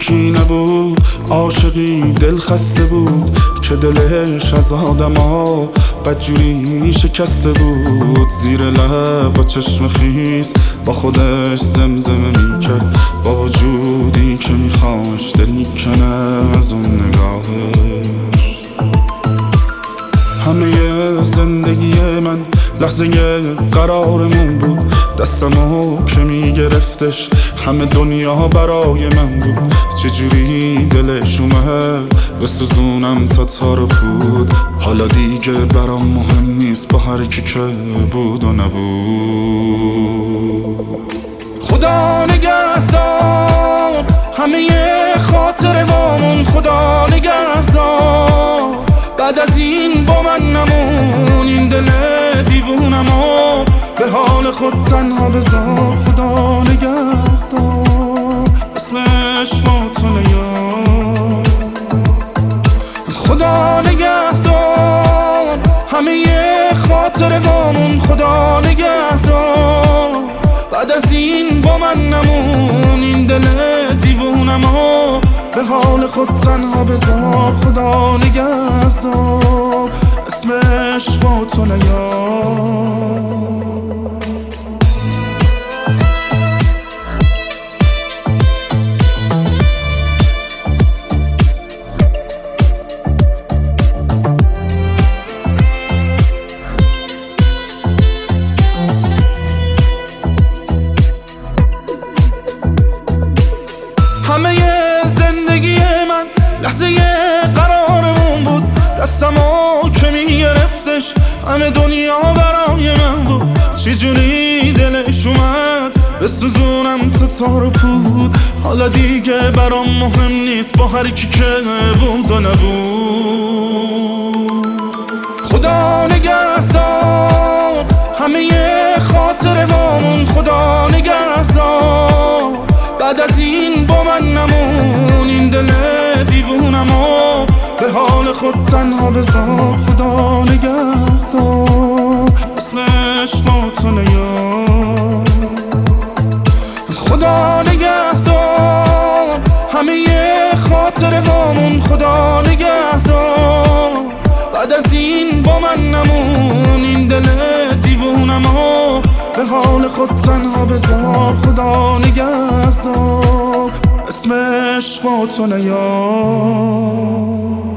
یکی نبود عاشقی دل خسته بود که دلش از آدما بدجوری شکسته بود. زیر لب با چشم خیس با خودش زمزمه میکرد با وجودی که میخواش دل میکنه از اون نگاهش. همه زندگی من لحظه قرارمون بود، دستمو که میگرفتش همه دنیا برای من بود. چجوری دلش اومد بسوزونم تا تار پود، حالا دیگه برام مهم نیست با هر کی که بود و نبود. خدا نگهدار همه خاطره هامون، خدا نگهدار بعد از این با من نمون. این دل دیوونمو به حال خود تنها بذار. خدا نگهدار اسم عشقاتو نیار. خدا نگهدار همه خاطره هامون، خدا نگهدار بعد از این با من نمون. این دل دیوونمو به حال خود تنها بذار. خدا نگهدار اسم عشقاتو نیار. همه زندگی من لحظه قرارمون بود، دستمو که میگرفتش همه دنیا برای من بود. چجوری دلش اومد بسوزونم تا تار و پود، حالا دیگه برام مهم نیست با هر کی که بود و نبود. خدا نگهدار همه خاطره هامون، خدا نگهدار بعد از این با من نمون. این دل دیوونمو به حال خود تنها بذار. خدا نگهدار اسم عشقاتو نیار. خدا نگهدار همه خاطره هامون، خدا نگهدار بعد از این با من نمون. این دل دیوونمو به حال خود تنها بذار. خدا نگهدار اسم عشقاتو نیار.